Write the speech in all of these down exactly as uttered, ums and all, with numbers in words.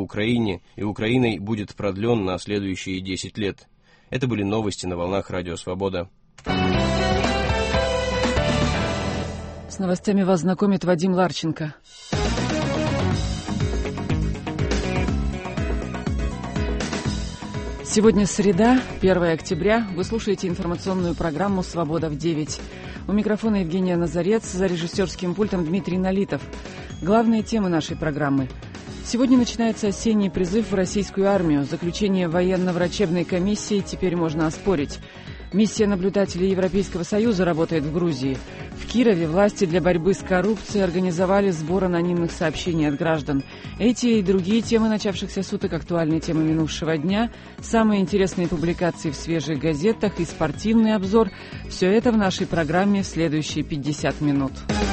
Украине и Украиной будет продлен на следующие десять лет. Это были новости на волнах Радио Свобода. С новостями вас знакомит Вадим Ларченко. Сегодня среда, первое октября. Вы слушаете информационную программу «Свобода в девять». У микрофона Евгения Назарец, за режиссерским пультом Дмитрий Налитов. Главные темы нашей программы. Сегодня начинается осенний призыв в российскую армию. Заключение военно-врачебной комиссии теперь можно оспорить. Миссия наблюдателей Европейского Союза работает в Грузии. В Кирове власти для борьбы с коррупцией организовали сбор анонимных сообщений от граждан. Эти и другие темы начавшихся суток, актуальные темы минувшего дня, самые интересные публикации в свежих газетах и спортивный обзор – все это в нашей программе в следующие пятьдесят минут.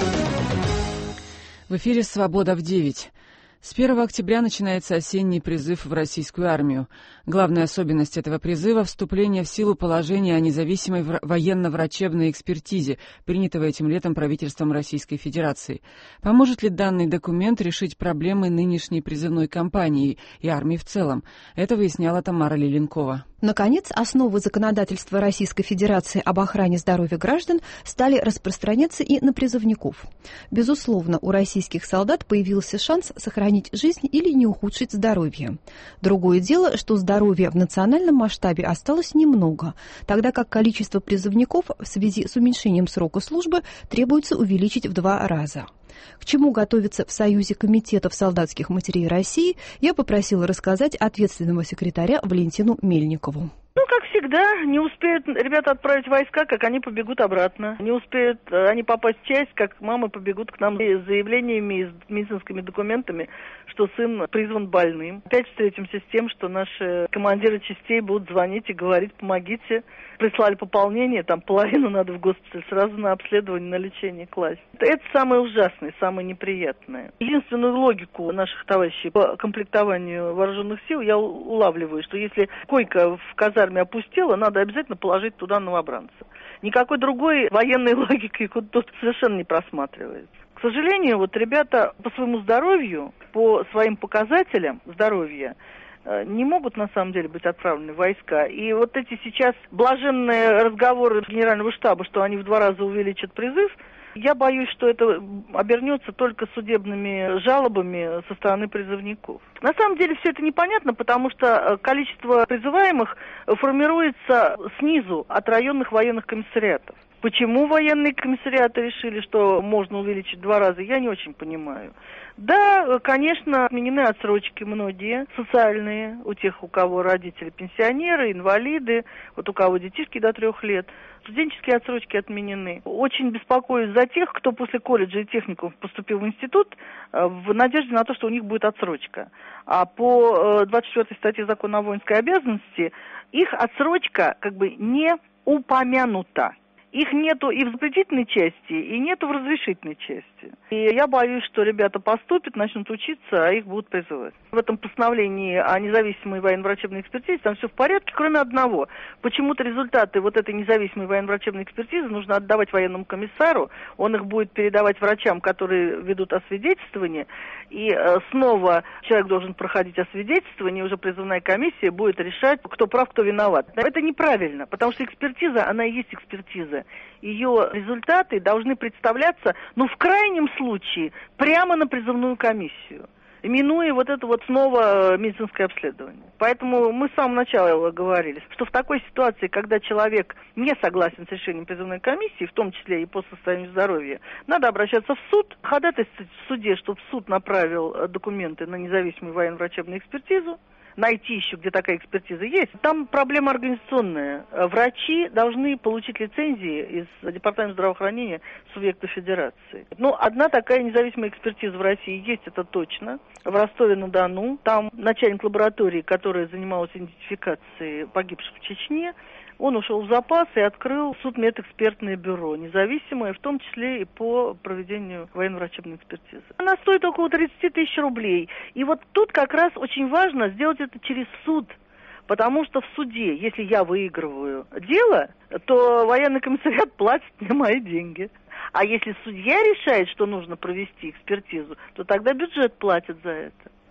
В эфире «Свобода в девять». С первого октября начинается осенний призыв в российскую армию. Главная особенность этого призыва – вступление в силу положения о независимой военно-врачебной экспертизе, принятого этим летом правительством Российской Федерации. Поможет ли данный документ решить проблемы нынешней призывной кампании и армии в целом? Это выясняла Тамара Лиленкова. Наконец, основы законодательства Российской Федерации об охране здоровья граждан стали распространяться и на призывников. Безусловно, у российских солдат появился шанс сохранить жизнь или не ухудшить здоровье. Другое дело, что здоровья в национальном масштабе осталось немного, тогда как количество призывников в связи с уменьшением срока службы требуется увеличить в два раза. К чему готовится в Союзе комитетов солдатских матерей России, я попросила рассказать ответственного секретаря Валентину Мельникову. Ну, как всегда, не успеют ребята отправить войска, как они побегут обратно. Не успеют они попасть в часть, как мамы побегут к нам с заявлениями и с медицинскими документами, что сын призван больным. Опять встретимся с тем, что наши командиры частей будут звонить и говорить: помогите. Прислали пополнение, там половину надо в госпиталь, сразу на обследование, на лечение класть. Это самое ужасное, самое неприятное. Единственную логику наших товарищей по комплектованию вооруженных сил я улавливаю, что если койка в казарме опустела, надо обязательно положить туда новобранца. Никакой другой военной логики тут совершенно не просматривается. К сожалению, вот ребята по своему здоровью, по своим показателям здоровья, не могут на самом деле быть отправлены в войска. И вот эти сейчас блаженные разговоры Генерального штаба, что они в два раза увеличат призыв, я боюсь, что это обернется только судебными жалобами со стороны призывников. На самом деле все это непонятно, потому что количество призываемых формируется снизу от районных военных комиссариатов. Почему военные комиссариаты решили, что можно увеличить в два раза, я не очень понимаю. Да, конечно, отменены отсрочки многие, социальные, у тех, у кого родители пенсионеры, инвалиды, вот у кого детишки до трех лет. Студенческие отсрочки отменены. Очень беспокоюсь за тех, кто после колледжа и техникумов поступил в институт в надежде на то, что у них будет отсрочка. А по двадцать четвёртой статье Закона о воинской обязанности их отсрочка как бы не упомянута. Их нету и в запретительной части, и нету в разрешительной части. И я боюсь, что ребята поступят, начнут учиться, а их будут призывать. В этом постановлении о независимой военно-врачебной экспертизе там все в порядке, кроме одного. Почему-то результаты вот этой независимой военно-врачебной экспертизы нужно отдавать военному комиссару. Он их будет передавать врачам, которые ведут освидетельствование. И э, снова человек должен проходить освидетельствование, и уже призывная комиссия будет решать, кто прав, кто виноват. Это неправильно, потому что экспертиза, она и есть экспертиза. Ее результаты должны представляться, ну, в крайнем случае, прямо на призывную комиссию, минуя вот это вот снова медицинское обследование. Поэтому мы с самого начала говорили, что в такой ситуации, когда человек не согласен с решением призывной комиссии, в том числе и по состоянию здоровья, надо обращаться в суд, ходатайствовать в суде, чтобы суд направил документы на независимую военно-врачебную экспертизу, найти еще, где такая экспертиза есть. Там проблема организационная. Врачи должны получить лицензии из Департамента здравоохранения субъекта федерации. Ну, одна такая независимая экспертиза в России есть, это точно. В Ростове-на-Дону. Там начальник лаборатории, которая занималась идентификацией погибших в Чечне, он ушел в запас и открыл судмедэкспертное бюро, независимое, в том числе и по проведению военно-врачебной экспертизы. Она стоит около тридцать тысяч рублей. И вот тут как раз очень важно сделать это через суд. Потому что в суде, если я выигрываю дело, то военный комиссариат платит мне мои деньги. А если судья решает, что нужно провести экспертизу, то тогда бюджет платит за это.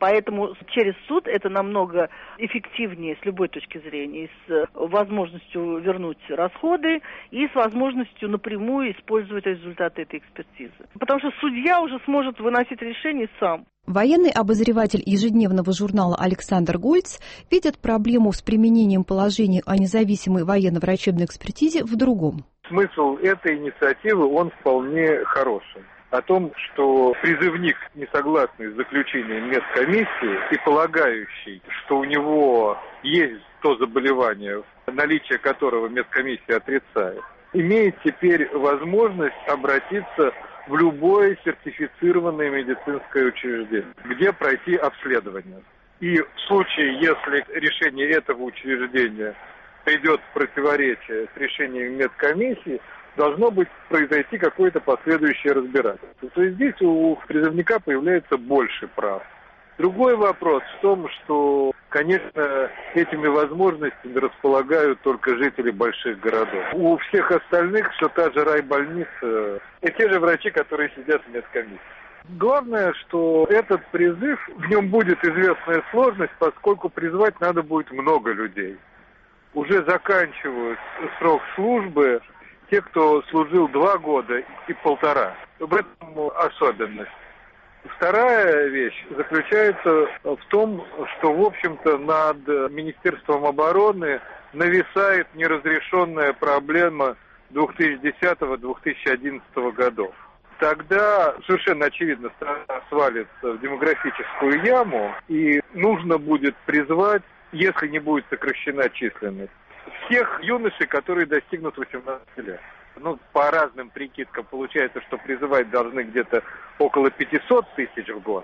Поэтому через суд это намного эффективнее с любой точки зрения, с возможностью вернуть расходы и с возможностью напрямую использовать результаты этой экспертизы. Потому что судья уже сможет выносить решение сам. Военный обозреватель ежедневного журнала Александр Гольц видит проблему с применением положений о независимой военно-врачебной экспертизе в другом. Смысл этой инициативы, он вполне хороший. О том, что призывник, не согласный с заключением медкомиссии и полагающий, что у него есть то заболевание, наличие которого медкомиссия отрицает, имеет теперь возможность обратиться в любое сертифицированное медицинское учреждение, где пройти обследование. И в случае, если решение этого учреждения придет в противоречие с решением медкомиссии, должно быть произойти какое-то последующее разбирательство. То есть здесь у призывника появляется больше прав. Другой вопрос в том, что, конечно, этими возможностями располагают только жители больших городов. У всех остальных все та же райбольница и те же врачи, которые сидят в медкомиссии. Главное, что этот призыв, в нем будет известная сложность, поскольку призвать надо будет много людей. Уже заканчивают срок службы те, кто служил два года и полтора. В этом особенность. Вторая вещь заключается в том, что, в общем-то, над Министерством обороны нависает неразрешенная проблема две тысячи десятого — две тысячи одиннадцатого годов. Тогда совершенно очевидно страна свалится в демографическую яму, и нужно будет призвать, если не будет сокращена численность, всех юношей, которые достигнут восемнадцати лет. Ну, по разным прикидкам получается, что призывать должны где-то около пятьсот тысяч в год,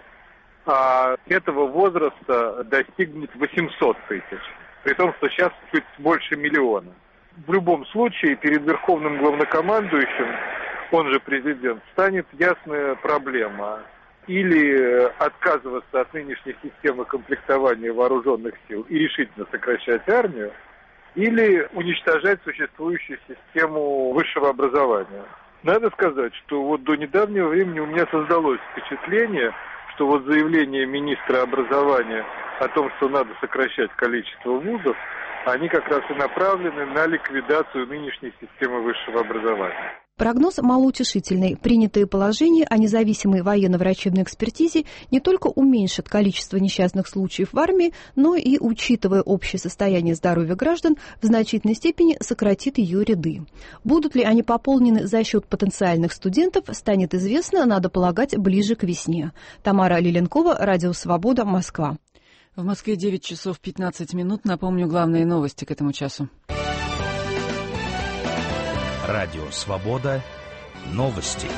а этого возраста достигнет восемьсот тысяч, при том, что сейчас чуть больше миллиона. В любом случае, перед Верховным главнокомандующим, он же президент, станет ясная проблема. Или отказываться от нынешней системы комплектования вооруженных сил и решительно сокращать армию, или уничтожать существующую систему высшего образования. Надо сказать, что вот до недавнего времени у меня создалось впечатление, что вот заявление министра образования о том, что надо сокращать количество вузов, они как раз и направлены на ликвидацию нынешней системы высшего образования. Прогноз малоутешительный. Принятые положения о независимой военно-врачебной экспертизе не только уменьшат количество несчастных случаев в армии, но и, учитывая общее состояние здоровья граждан, в значительной степени сократит ее ряды. Будут ли они пополнены за счет потенциальных студентов, станет известно, надо полагать, ближе к весне. Тамара Лиленкова, Радио Свобода, Москва. В Москве девять часов пятнадцать минут. Напомню главные новости к этому часу. Радио «Свобода». Новости.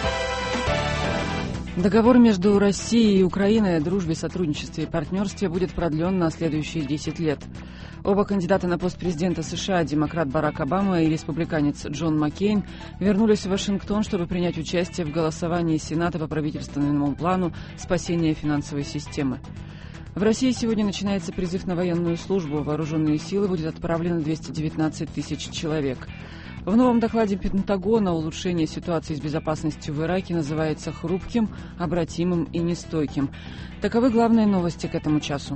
Договор между Россией и Украиной о дружбе, сотрудничестве и партнерстве будет продлен на следующие десять лет. Оба кандидата на пост президента США, демократ Барак Обама и республиканец Джон Маккейн, вернулись в Вашингтон, чтобы принять участие в голосовании Сената по правительственному плану спасения финансовой системы. В России сегодня начинается призыв на военную службу. В вооруженные силы будет отправлено двести девятнадцать тысяч человек. В новом докладе Пентагона улучшение ситуации с безопасностью в Ираке называется хрупким, обратимым и нестойким. Таковы главные новости к этому часу.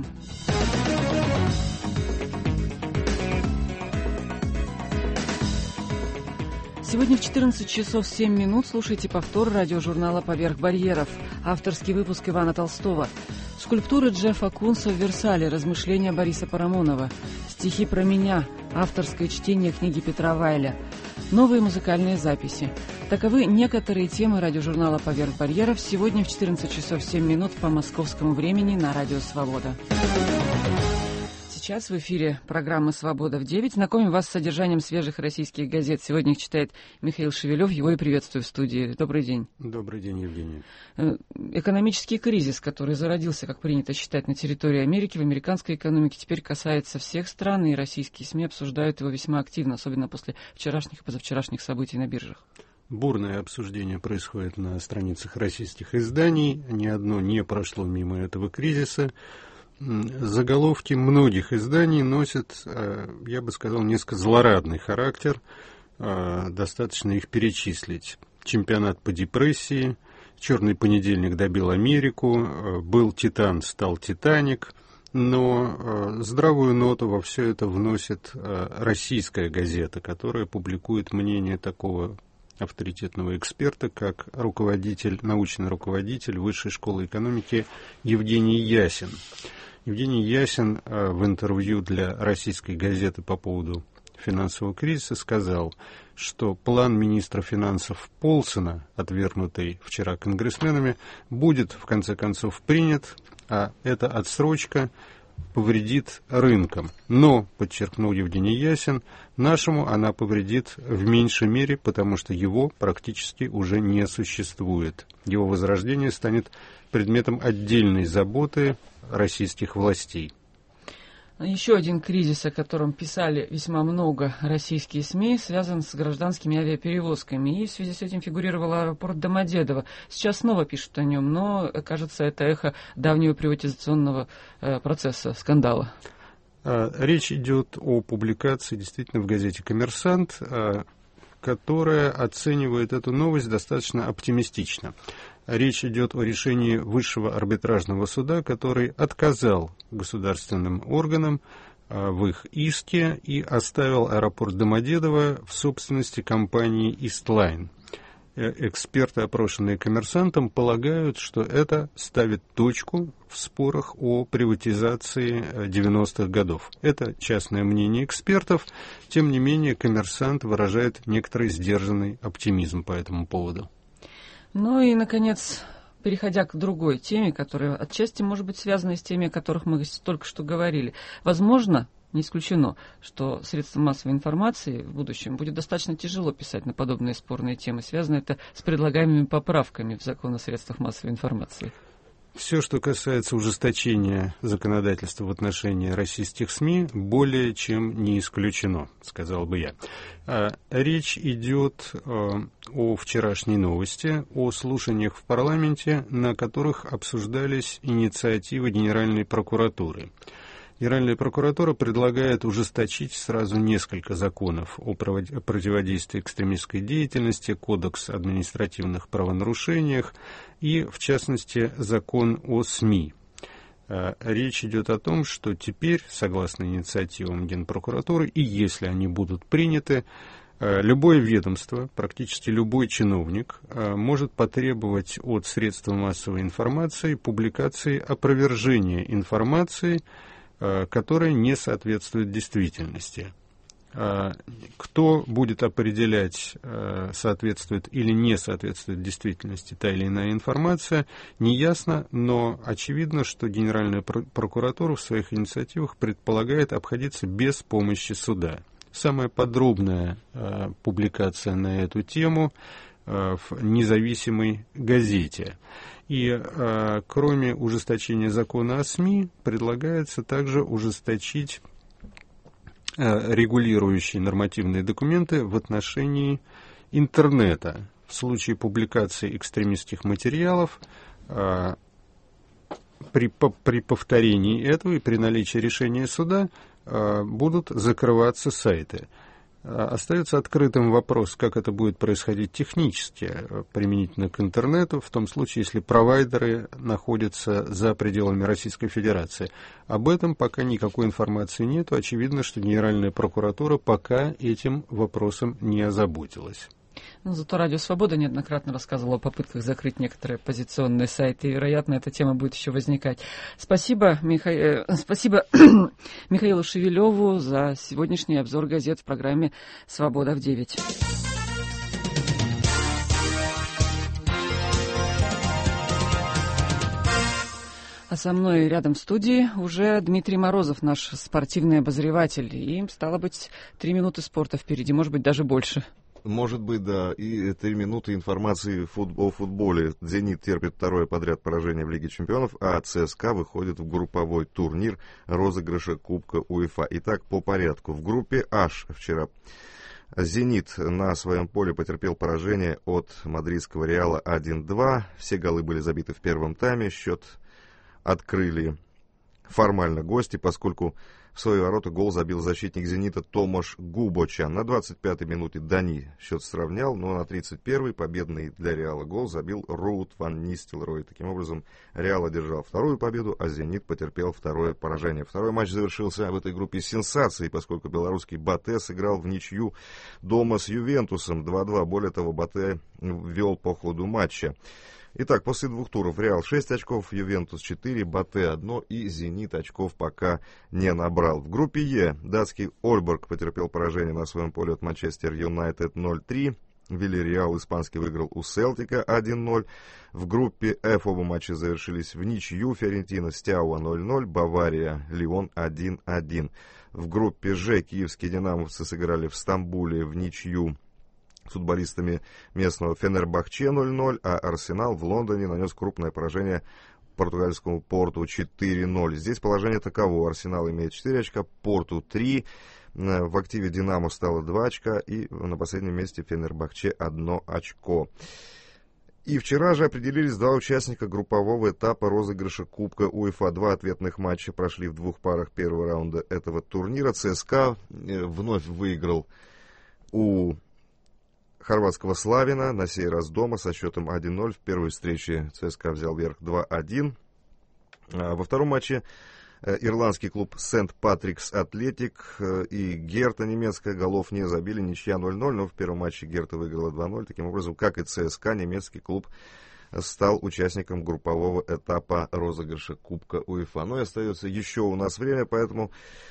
Сегодня в четырнадцать часов семь минут слушайте повтор радиожурнала «Поверх барьеров». Авторский выпуск Ивана Толстого. Скульптуры Джеффа Кунса в Версале. Размышления Бориса Парамонова. Стихи про меня. Авторское чтение книги Петра Вайля. Новые музыкальные записи. Таковы некоторые темы радиожурнала «Поверх барьеров» сегодня в четырнадцать часов семь минут по московскому времени на Радио Свобода. Сейчас в эфире программы «Свобода в девять». Знакомим вас с содержанием свежих российских газет. Сегодня их читает Михаил Шевелев. Его и приветствую в студии. Добрый день. Добрый день, Евгений. Экономический кризис, который зародился, как принято считать, на территории Америки, в американской экономике, теперь касается всех стран, и российские СМИ обсуждают его весьма активно, особенно после вчерашних и позавчерашних событий на биржах. Бурное обсуждение происходит на страницах российских изданий. Ни одно не прошло мимо этого кризиса. Заголовки многих изданий носят, я бы сказал, несколько злорадный характер. Достаточно их перечислить. Чемпионат по депрессии, Черный понедельник добил Америку, был Титан, стал Титаник, но здравую ноту во все это вносит российская газета, которая публикует мнение такого авторитетного эксперта, как руководитель, научный руководитель Высшей школы экономики Евгений Ясин. Евгений Ясин в интервью для российской газеты по поводу финансового кризиса сказал, что план министра финансов Полсена, отвергнутый вчера конгрессменами, будет в конце концов принят, а эта отсрочка повредит рынкам. Но, подчеркнул Евгений Ясин, нашему она повредит в меньшей мере, потому что его практически уже не существует. Его возрождение станет предметом отдельной заботы российских властей. Еще один кризис, о котором писали весьма много российские СМИ, связан с гражданскими авиаперевозками. И в связи с этим фигурировал аэропорт Домодедово. Сейчас снова пишут о нем, но, кажется, это эхо давнего приватизационного э, процесса, скандала. Речь идет о публикации действительно в газете «Коммерсант», которая оценивает эту новость достаточно оптимистично. Речь идет о решении Высшего арбитражного суда, который отказал государственным органам в их иске и оставил аэропорт Домодедово в собственности компании «Истлайн». Эксперты, опрошенные «Коммерсантом», полагают, что это ставит точку в спорах о приватизации девяностых годов. Это частное мнение экспертов. Тем не менее, «Коммерсант» выражает некоторый сдержанный оптимизм по этому поводу. Ну и, наконец, переходя к другой теме, которая отчасти может быть связана с теми, о которых мы только что говорили. Возможно, не исключено, что средствам массовой информации в будущем будет достаточно тяжело писать на подобные спорные темы. Связано это с предлагаемыми поправками в закон о средствах массовой информации. Все, что касается ужесточения законодательства в отношении российских СМИ, более чем не исключено, сказал бы я. Речь идет о вчерашней новости, о слушаниях в парламенте, на которых обсуждались инициативы Генеральной прокуратуры. Генеральная прокуратура предлагает ужесточить сразу несколько законов о противодействии экстремистской деятельности, Кодекс административных правонарушениях и, в частности, закон о СМИ. Речь идет о том, что теперь, согласно инициативам Генпрокуратуры, и если они будут приняты, любое ведомство, практически любой чиновник может потребовать от средств массовой информации публикации опровержения информации, которая не соответствует действительности. Кто будет определять, соответствует или не соответствует действительности та или иная информация, неясно, но очевидно, что Генеральная прокуратура в своих инициативах предполагает обходиться без помощи суда. Самая подробная публикация на эту тему в независимой газете. И э, кроме ужесточения закона о СМИ, предлагается также ужесточить э, регулирующие нормативные документы в отношении интернета. В случае публикации экстремистских материалов э, при, по, при повторении этого и при наличии решения суда э, будут закрываться сайты. Остается открытым вопрос, как это будет происходить технически, применительно к интернету, в том случае, если провайдеры находятся за пределами Российской Федерации. Об этом пока никакой информации нет. Очевидно, что Генеральная прокуратура пока этим вопросом не озаботилась. Ну, зато Радио Свобода неоднократно рассказывала о попытках закрыть некоторые оппозиционные сайты, и, вероятно, эта тема будет еще возникать. Спасибо, Миха... Спасибо Михаилу Шевелеву за сегодняшний обзор газет в программе «Свобода в девять». А со мной рядом в студии уже Дмитрий Морозов, наш спортивный обозреватель. И, стало быть, три минуты спорта впереди, может быть, даже больше. Может быть, да. И три минуты информации о футболе. «Зенит» терпит второе подряд поражение в Лиге чемпионов, а ЦСКА выходит в групповой турнир розыгрыша Кубка УЕФА. Итак, по порядку. В группе H вчера «Зенит» на своем поле потерпел поражение от мадридского «Реала» один-два. Все голы были забиты в первом тайме. Счет открыли формально гости, поскольку в свои ворота гол забил защитник «Зенита» Томаш Губочан. На двадцать пятой минуте Дани счет сравнял, но на тридцать первой победный для Реала гол забил Руут ван Нистелрой. Таким образом, Реал одержал вторую победу, а «Зенит» потерпел второе поражение. Второй матч завершился в этой группе сенсацией, поскольку белорусский Батэ сыграл в ничью дома с Ювентусом два-два. Более того, Батэ вел по ходу матча. Итак, после двух туров Реал шесть очков, Ювентус четыре, Батэ одно и Зенит очков пока не набрал. В группе Е датский Ольборг потерпел поражение на своем поле от Манчестер Юнайтед ноль-три. Вильяреал испанский выиграл у Селтика один-ноль. В группе Ф оба матча завершились в ничью. Фиорентина Стяуа ноль-ноль, Бавария Лион один-один. В группе Ж киевские динамовцы сыграли в Стамбуле в ничью футболистами местного Фенербахче ноль-ноль, а Арсенал в Лондоне нанес крупное поражение португальскому Порту четыре-ноль. Здесь положение таково: Арсенал имеет четыре очка, Порту три, в активе Динамо стало два очка и на последнем месте Фенербахче одно очко. И вчера же определились два участника группового этапа розыгрыша Кубка УЕФА. Два ответных матча прошли в двух парах первого раунда этого турнира. ЦСКА вновь выиграл у хорватского Славина, на сей раз дома, со счетом один-ноль. В первой встрече ЦСКА взял верх два-один. Во втором матче ирландский клуб Сент-Патрикс Атлетик и Герта немецкая голов не забили, ничья ноль-ноль, но в первом матче Герта выиграла два-ноль. Таким образом, как и ЦСКА, немецкий клуб стал участником группового этапа розыгрыша Кубка УЕФА. Но и остается еще у нас время, поэтому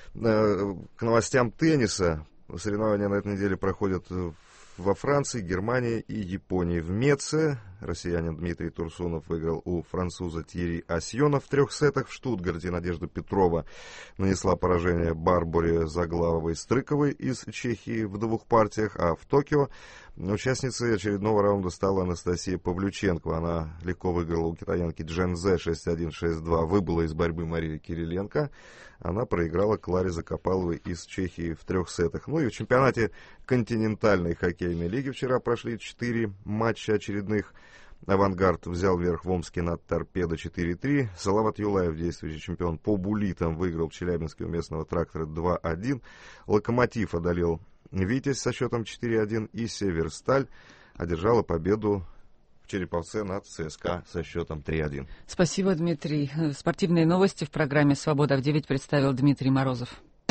к новостям тенниса. Соревнования на этой неделе проходят во Франции, Германии и Японии. В Меце россиянин Дмитрий Турсунов выиграл у француза Тьерри Асьона в трех сетах. В Штутгарте Надежда Петрова нанесла поражение Барбаре Заглавовой-Стрыковой из Чехии в двух партиях, а в Токио участницей очередного раунда стала Анастасия Павлюченко. Она легко выиграла у китаянки Джен Зе шесть-один, шесть-два. Выбыла из борьбы Мария Кириленко. Она проиграла Кларе Закопаловой из Чехии в трех сетах. Ну и в чемпионате континентальной хоккейной лиги вчера прошли четыре матча очередных. «Авангард» взял верх в Омске над «Торпедо» четыре-три. Салават Юлаев, действующий чемпион по буллитам, выиграл в Челябинске у местного «Трактора» два-один. «Локомотив» одолел «Витязь» со счетом четыре-один. И «Северсталь» одержала победу в Череповце над ЦСКА со счетом три-один. Спасибо, Дмитрий. Спортивные новости в программе «Свобода в девять» представил Дмитрий Морозов.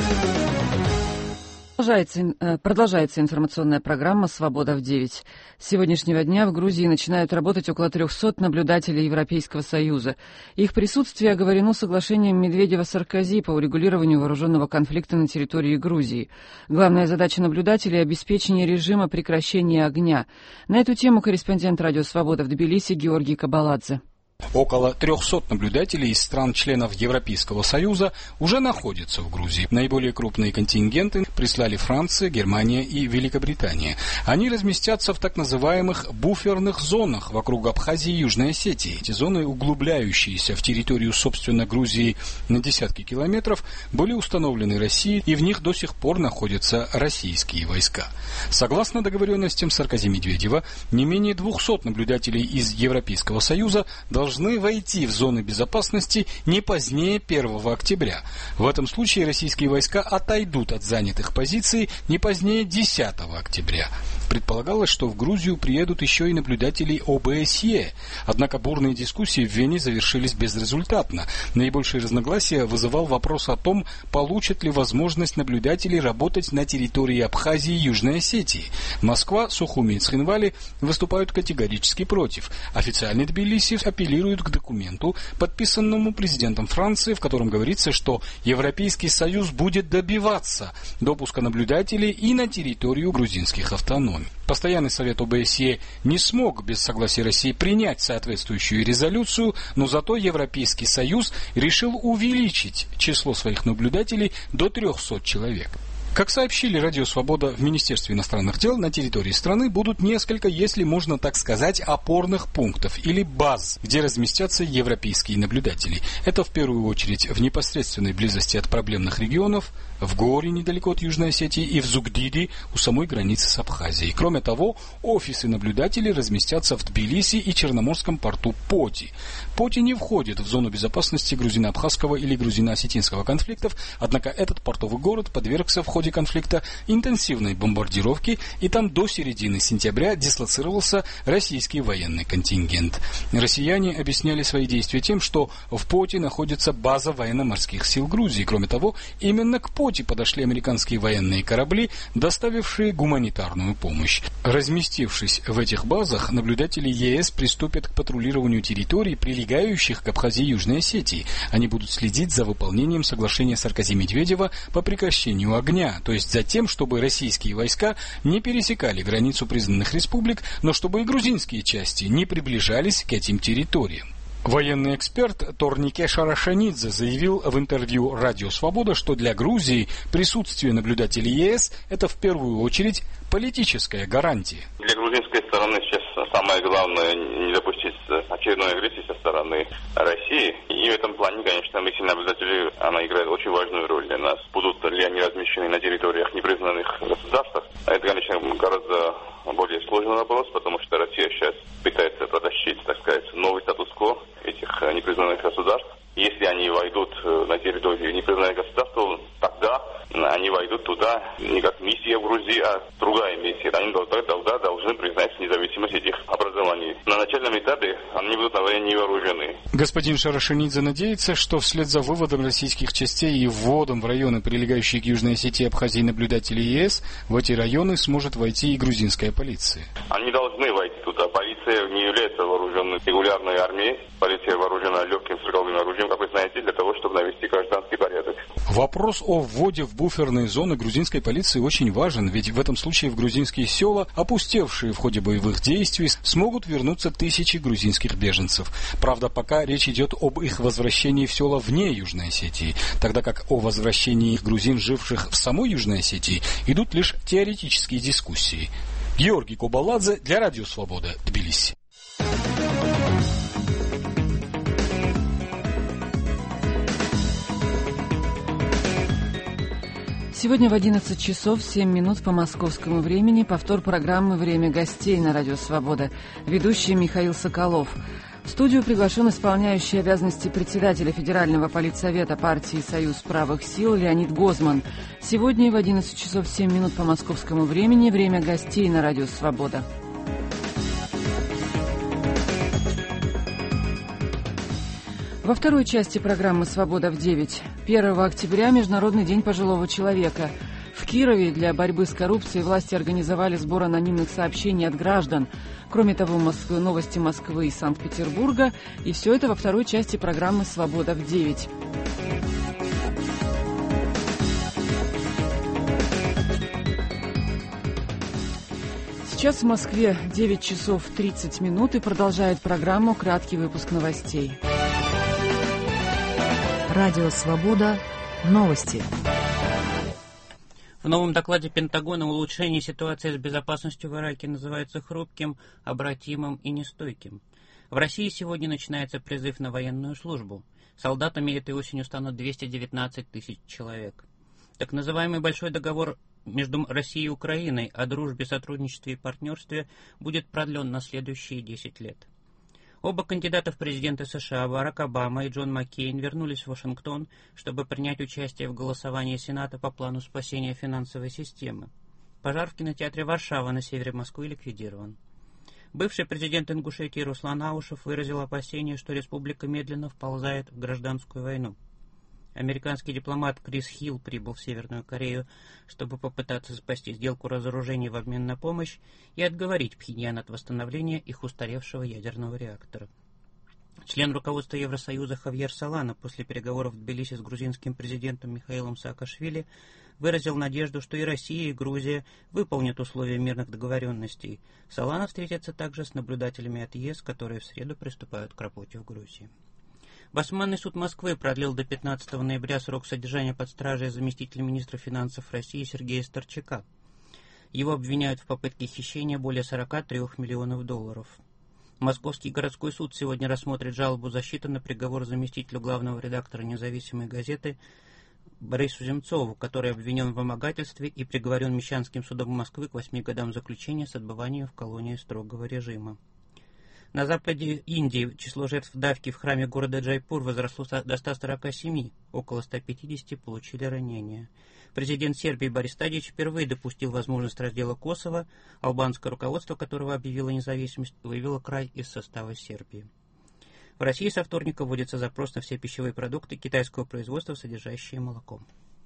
Продолжается, продолжается информационная программа «Свобода в девять». С сегодняшнего дня в Грузии начинают работать около трехсот наблюдателей Европейского Союза. Их присутствие оговорено соглашением Медведева-Саркози по урегулированию вооруженного конфликта на территории Грузии. Главная задача наблюдателей – обеспечение режима прекращения огня. На эту тему корреспондент «Радио Свобода» в Тбилиси Георгий Кабаладзе. Около трехсот наблюдателей из стран-членов Европейского Союза уже находятся в Грузии. Наиболее крупные контингенты прислали Франция, Германия и Великобритания. Они разместятся в так называемых буферных зонах вокруг Абхазии и Южной Осетии. Эти зоны, углубляющиеся в территорию, собственно, Грузии на десятки километров, были установлены Россией, и в них до сих пор находятся российские войска. Согласно договоренностям Саркози-Медведева, не менее двухсот наблюдателей из Европейского Союза должны должны войти в зоны безопасности не позднее первого октября. В этом случае российские войска отойдут от занятых позиций не позднее десятого октября. Предполагалось, что в Грузию приедут еще и наблюдатели О Бэ Эс Е. Однако бурные дискуссии в Вене завершились безрезультатно. Наибольшие разногласия вызывал вопрос о том, получат ли возможность наблюдателей работать на территории Абхазии и Южной Осетии. Москва, Сухуми и Цхинвали выступают категорически против. Официальный Тбилиси апеллирует к документу, подписанному президентом Франции, в котором говорится, что Европейский Союз будет добиваться допуска наблюдателей и на территорию грузинских автономий. Постоянный совет О Бэ Эс Е не смог без согласия России принять соответствующую резолюцию, но зато Европейский Союз решил увеличить число своих наблюдателей до трехсот человек. Как сообщили Радио Свобода в Министерстве иностранных дел, на территории страны будут несколько, если можно так сказать, опорных пунктов или баз, где разместятся европейские наблюдатели. Это в первую очередь в непосредственной близости от проблемных регионов, в Горе недалеко от Южной Осетии и в Зугдиди у самой границы с Абхазией. Кроме того, офисы наблюдателей разместятся в Тбилиси и Черноморском порту Поти. Поти не входит в зону безопасности грузино-абхазского или грузино-осетинского конфликтов, однако этот портовый город подвергся в ходе конфликта интенсивной бомбардировке, и там до середины сентября дислоцировался российский военный контингент. Россияне объясняли свои действия тем, что в Поти находится база военно-морских сил Грузии. Кроме того, именно к Поти подошли американские военные корабли, доставившие гуманитарную помощь. Разместившись в этих базах, наблюдатели ЕС приступят к патрулированию территорий, прилегающих к Абхазии и Южной Осетии. Они будут следить за выполнением соглашения Саркози-Медведева по прекращению огня, то есть за тем, чтобы российские войска не пересекали границу признанных республик, но чтобы и грузинские части не приближались к этим территориям. Военный эксперт Торнике Шарашанидзе заявил в интервью «Радио Свобода», что для Грузии присутствие наблюдателей ЕС – это в первую очередь политическая гарантия. Для грузинской стороны сейчас самое главное не допустить очередной агрессии со стороны России. И в этом плане, конечно, миссия наблюдателей, она играет очень важную роль для нас. Будут ли они размещены на территориях непризнанных государств? Это, конечно, гораздо более сложный вопрос, потому что Россия сейчас пытается протащить, так сказать, новый статус-кво этих непризнанных государств. Если они войдут на территорию непризнанных государств, то тогда они войдут туда не как миссия в Грузии, а другая миссия. Они тогда должны признать независимость этих образований. На начальном этапе они будут, наверное, не вооружены. Господин Шарашанидзе надеется, что вслед за выводом российских частей и вводом в районы, прилегающие к Южной Осетии и Абхазии, наблюдателей ЕС, в эти районы сможет войти и грузинская полиция. Они должны войти туда. Полиция не является вооруженной регулярной армией. Полиция вооружена легким стрелковым оружием, как вы знаете, для того, чтобы навести гражданский порядок. Вопрос о вводе в буферные зоны грузинской полиции очень важен, ведь в этом случае в грузинские села, опустевшие в ходе боевых действий, смогут вернуться тысячи грузинских беженцев. Правда, пока речь идет об их возвращении в села вне Южной Осетии, тогда как о возвращении грузин, живших в самой Южной Осетии, идут лишь теоретические дискуссии. Георгий Кобаладзе для Радио Свобода, Тбилиси. Сегодня в одиннадцать часов семь минут по московскому времени повтор программы «Время гостей» на Радио Свобода. Ведущий Михаил Соколов. В студию приглашен исполняющий обязанности председателя Федерального политсовета партии «Союз правых сил» Леонид Гозман. Сегодня в одиннадцать часов семь минут по московскому времени «Время гостей» на Радио Свобода. Во второй части программы «Свобода в девять». первого октября – Международный день пожилого человека. В Кирове для борьбы с коррупцией власти организовали сбор анонимных сообщений от граждан. Кроме того, Москвы, новости Москвы и Санкт-Петербурга. И все это во второй части программы «Свобода в девять». Сейчас в Москве девять часов тридцать минут и продолжает программу «Краткий выпуск новостей». Радио Свобода. Новости. В новом докладе Пентагона улучшение ситуации с безопасностью в Ираке называется хрупким, обратимым и нестойким. В России сегодня начинается призыв на военную службу. Солдатами этой осенью станут двести девятнадцать тысяч человек. Так называемый Большой договор между Россией и Украиной о дружбе, сотрудничестве и партнерстве будет продлен на следующие десять лет. Оба кандидата в президенты США, Барак Обама и Джон Маккейн, вернулись в Вашингтон, чтобы принять участие в голосовании Сената по плану спасения финансовой системы. Пожар в кинотеатре «Варшава» на севере Москвы ликвидирован. Бывший президент Ингушетии Руслан Аушев выразил опасение, что республика медленно вползает в гражданскую войну. Американский дипломат Крис Хилл прибыл в Северную Корею, чтобы попытаться спасти сделку разоружения в обмен на помощь и отговорить Пхеньян от восстановления их устаревшего ядерного реактора. Член руководства Евросоюза Хавьер Солана после переговоров в Тбилиси с грузинским президентом Михаилом Саакашвили выразил надежду, что и Россия, и Грузия выполнят условия мирных договоренностей. Солана встретится также с наблюдателями от ЕС, которые в среду приступают к работе в Грузии. Басманный суд Москвы продлил до пятнадцатого ноября срок содержания под стражей заместителя министра финансов России Сергея Старчака. Его обвиняют в попытке хищения более сорока трёх миллионов долларов. Московский городской суд сегодня рассмотрит жалобу защиты на приговор заместителю главного редактора независимой газеты Борису Земцову, который обвинен в вымогательстве и приговорен Мещанским судом Москвы к восьми годам заключения с отбыванием в колонии строгого режима. На западе Индии число жертв давки в храме города Джайпур возросло до ста сорока семи, около ста пятидесяти получили ранения. Президент Сербии Борис Тадич впервые допустил возможность раздела Косово, албанское руководство которого объявило независимость, вывело край из состава Сербии. В России со вторника вводится запрос на все пищевые продукты китайского производства, содержащие молоко.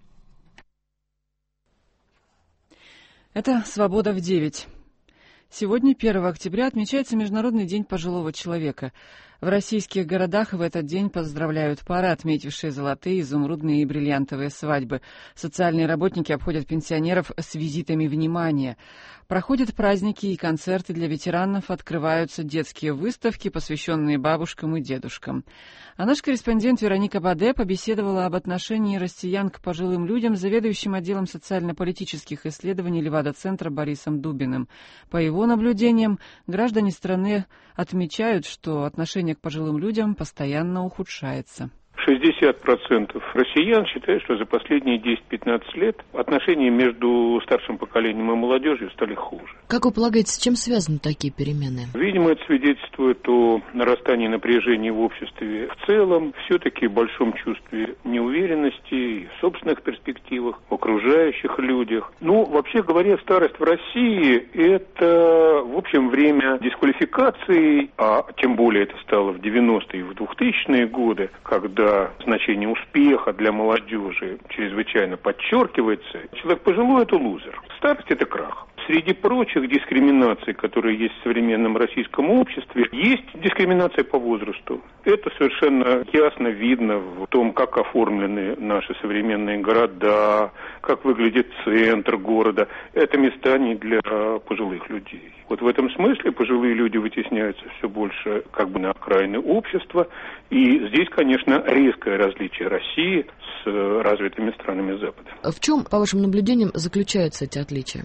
Это «Свобода в девять». Сегодня, первого октября, отмечается Международный день пожилого человека. В российских городах в этот день поздравляют пары, отметившие золотые, изумрудные и бриллиантовые свадьбы. Социальные работники обходят пенсионеров с визитами внимания. Проходят праздники и концерты для ветеранов, открываются детские выставки, посвященные бабушкам и дедушкам. А наш корреспондент Вероника Баде побеседовала об отношении россиян к пожилым людям с заведующим отделом социально-политических исследований Левада-центра Борисом Дубиным. По его наблюдениям, граждане страны отмечают, что отношение к пожилым людям постоянно ухудшается. шестьдесят процентов россиян считают, что за последние десять-пятнадцать лет отношения между старшим поколением и молодежью стали хуже. Как вы полагаете, с чем связаны такие перемены? Видимо, это свидетельствует о нарастании напряжения в обществе в целом, все-таки большом чувстве неуверенности и в собственных перспективах, в окружающих людях. Ну, вообще говоря, старость в России – это, в общем, время дисквалификации, а тем более это стало в девяностые и в двухтысячные годы, когда значение успеха для молодежи чрезвычайно подчеркивается. Человек пожилой – это лузер. Старость – это крах. Среди прочих дискриминаций, которые есть в современном российском обществе, есть дискриминация по возрасту. Это совершенно ясно видно в том, как оформлены наши современные города, как выглядит центр города. Это места не для пожилых людей. Вот в этом смысле пожилые люди вытесняются все больше как бы на окраины общества. И здесь, конечно, резкое различие России с развитыми странами Запада. В чем, по вашим наблюдениям, заключаются эти отличия?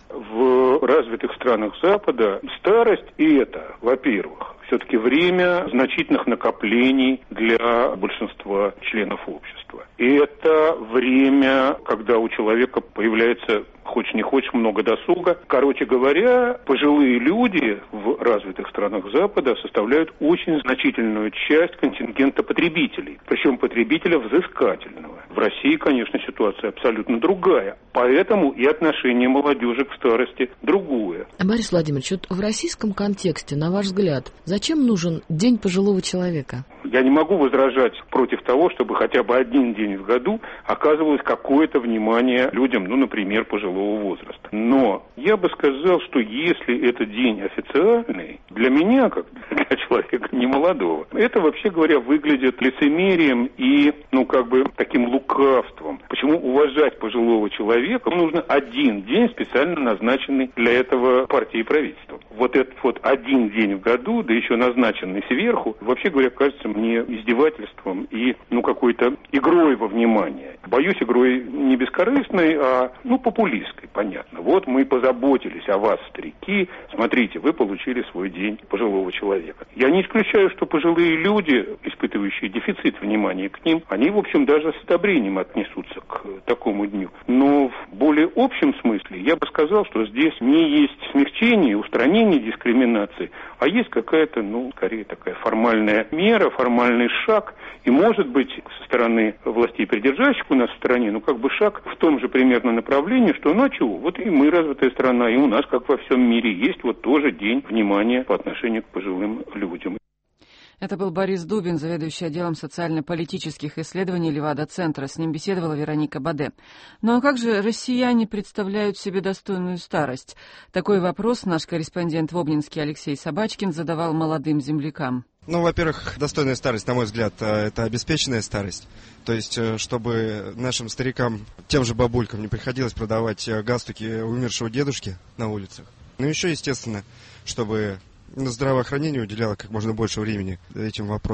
В развитых странах Запада старость – это, во-первых, все-таки время значительных накоплений для большинства членов общества. И это время, когда у человека появляется, хочешь не хочешь, много досуга. Короче говоря, пожилые люди в развитых странах Запада составляют очень значительную часть контингента потребителей. Причем потребителя взыскательного. В России, конечно, ситуация абсолютно другая. Поэтому и отношение молодежи к старости другое. Борис Владимирович, вот в российском контексте, на ваш взгляд, зачем нужен День пожилого человека? Я не могу возражать против того, чтобы хотя бы один день в году оказывалось какое-то внимание людям, ну, например, пожилого возраста. Но я бы сказал, что если это день официальный, для меня, как для человека немолодого, это, вообще говоря, выглядит лицемерием и, ну, как бы таким лукавством. Почему уважать пожилого человека? Нужно один день, специально назначенный для этого партией и правительством. Вот этот вот один день в году, да еще назначенный сверху, вообще говоря, кажется мне издевательством и, ну, какой-то игрой во внимание. Боюсь, игрой не бескорыстной, а, ну, популистской, понятно. Вот мы позаботились о вас, старики, смотрите, вы получили свой день пожилого человека. Я не исключаю, что пожилые люди, испытывающие дефицит внимания к ним, они, в общем, даже с одобрением отнесутся к такому дню. Но в более общем смысле я бы сказал, что здесь не есть смягчение, устранение дискриминации, а есть какая-то, ну, скорее такая формальная мера, формальный шаг, и, может быть, со стороны властей придержащих у нас в стране, ну, как бы шаг в том же примерно направлении, что, ну, а чего, вот и мы развитая страна, и у нас, как во всем мире, есть вот тоже день внимания по отношению к пожилым людям. Это был Борис Дубин, заведующий отделом социально-политических исследований Левада-центра. С ним беседовала Вероника Баде. Ну а как же россияне представляют себе достойную старость? Такой вопрос наш корреспондент в Обнинске Алексей Собачкин задавал молодым землякам. Ну, во-первых, достойная старость, на мой взгляд, это обеспеченная старость. То есть, чтобы нашим старикам, тем же бабулькам, не приходилось продавать галстуки умершего дедушки на улицах. Ну, еще, естественно, чтобы здравоохранение уделяло как можно больше времени этим вопросам.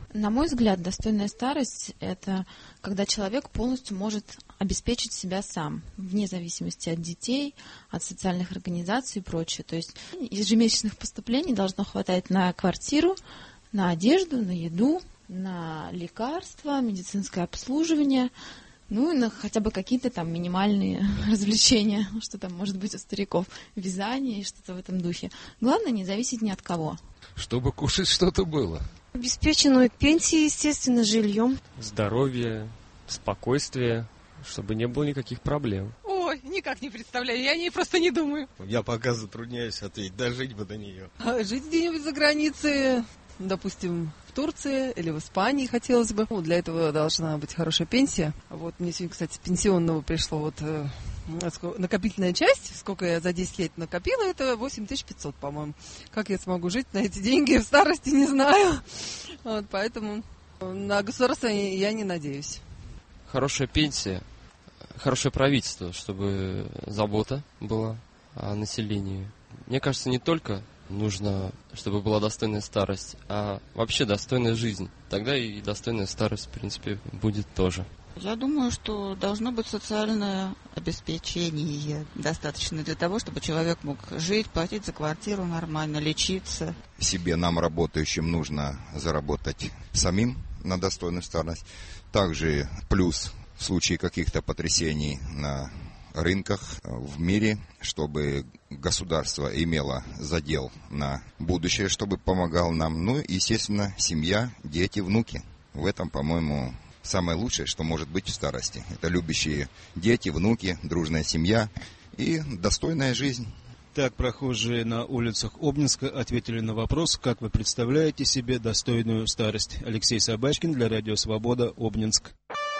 На мой взгляд, достойная старость – это когда человек полностью может обеспечить себя сам, вне зависимости от детей, от социальных организаций и прочее. То есть ежемесячных поступлений должно хватать на квартиру, на одежду, на еду, на лекарства, медицинское обслуживание, ну и на хотя бы какие-то там минимальные развлечения, что там может быть у стариков, вязание и что-то в этом духе. Главное, не зависеть ни от кого. Чтобы кушать что-то было. Обеспеченную пенсией, естественно, жильем. Здоровье, спокойствие, чтобы не было никаких проблем. Ой, никак не представляю, я о ней просто не думаю. Я пока затрудняюсь ответить, дожить бы до нее. Жить где-нибудь за границей, допустим, в Турции или в Испании хотелось бы. Ну, для этого должна быть хорошая пенсия. Вот мне сегодня, кстати, пенсионного пришло вот э, накопительная часть. Сколько я за десять лет накопила, это восемь тысяч пятьсот, по-моему. Как я смогу жить на эти деньги в старости, не знаю. Вот, поэтому на государство я не надеюсь. Хорошая пенсия, хорошее правительство, чтобы забота была о населении. Мне кажется, не только нужно, чтобы была достойная старость, а вообще достойная жизнь. Тогда и достойная старость, в принципе, будет тоже. Я думаю, что должно быть социальное обеспечение достаточно для того, чтобы человек мог жить, платить за квартиру нормально, лечиться. Себе, нам, работающим, нужно заработать самим на достойную старость. Также плюс в случае каких-то потрясений на рынках в мире, чтобы государство имело задел на будущее, чтобы помогал нам. Ну и, естественно, семья, дети, внуки. В этом, по-моему, самое лучшее, что может быть в старости. Это любящие дети, внуки, дружная семья и достойная жизнь. Так прохожие на улицах Обнинска ответили на вопрос, как вы представляете себе достойную старость. Алексей Собачкин для Радио Свобода, Обнинск.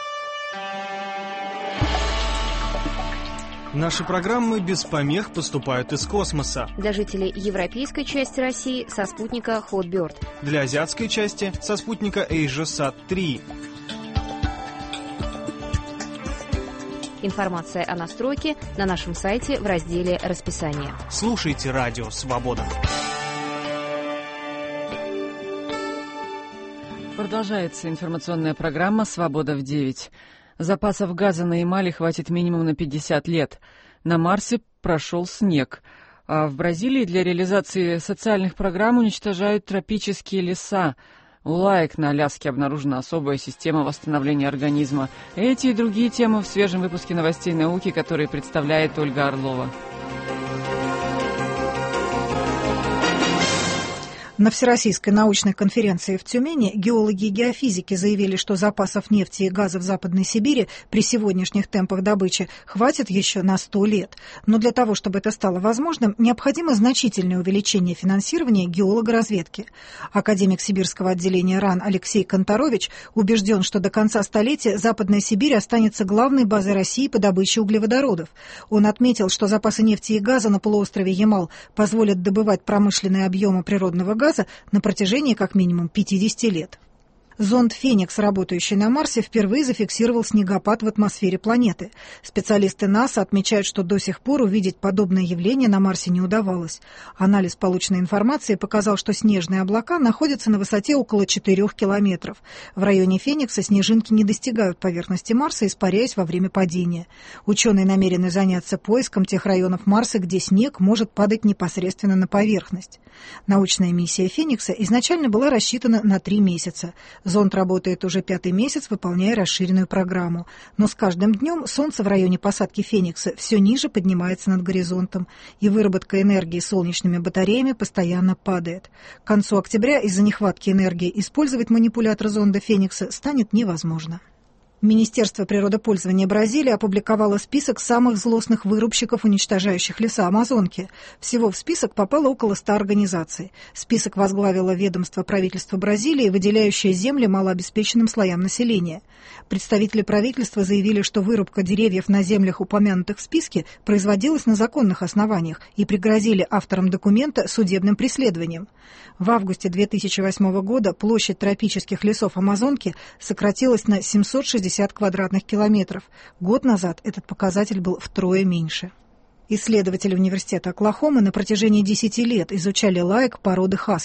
Наши программы без помех поступают из космоса. Для жителей европейской части России со спутника Hotbird. Для азиатской части со спутника AsiaSat три. Информация о настройке на нашем сайте в разделе «Расписание». Слушайте Радио Свобода. Продолжается информационная программа «Свобода в девять». Запасов газа на Ямале хватит минимум на пятьдесят лет. На Марсе прошел снег. А в Бразилии для реализации социальных программ уничтожают тропические леса. У лаек на Аляске обнаружена особая система восстановления организма. Эти и другие темы в свежем выпуске новостей науки, которые представляет Ольга Орлова. На Всероссийской научной конференции в Тюмени геологи и геофизики заявили, что запасов нефти и газа в Западной Сибири при сегодняшних темпах добычи хватит еще на сто лет. Но для того, чтобы это стало возможным, необходимо значительное увеличение финансирования геологоразведки. Академик Сибирского отделения РАН Алексей Конторович убежден, что до конца столетия Западная Сибирь останется главной базой России по добыче углеводородов. Он отметил, что запасы нефти и газа на полуострове Ямал позволят добывать промышленные объемы природного газа на протяжении как минимум пятьдесят лет. Зонд «Феникс», работающий на Марсе, впервые зафиксировал снегопад в атмосфере планеты. Специалисты НАСА отмечают, что до сих пор увидеть подобное явление на Марсе не удавалось. Анализ полученной информации показал, что снежные облака находятся на высоте около четырёх километров. В районе Феникса снежинки не достигают поверхности Марса, испаряясь во время падения. Ученые намерены заняться поиском тех районов Марса, где снег может падать непосредственно на поверхность. Научная миссия «Феникса» изначально была рассчитана на три месяца. Зонд работает уже пятый месяц, выполняя расширенную программу. Но с каждым днем Солнце в районе посадки «Феникса» все ниже поднимается над горизонтом, и выработка энергии солнечными батареями постоянно падает. К концу октября из-за нехватки энергии использовать манипулятор зонда «Феникса» станет невозможно. Министерство природопользования Бразилии опубликовало список самых злостных вырубщиков, уничтожающих леса Амазонки. Всего в список попало около ста организаций. Список возглавило ведомство правительства Бразилии, выделяющее земли малообеспеченным слоям населения. Представители правительства заявили, что вырубка деревьев на землях, упомянутых в списке, производилась на законных основаниях, и пригрозили авторам документа судебным преследованием. В августе две тысячи восьмого года площадь тропических лесов Амазонки сократилась на семьсот шестьдесят квадратных километров. Год назад этот показатель был втрое меньше. Исследователи университета Оклахомы на протяжении десяти лет изучали лаек породы хаски.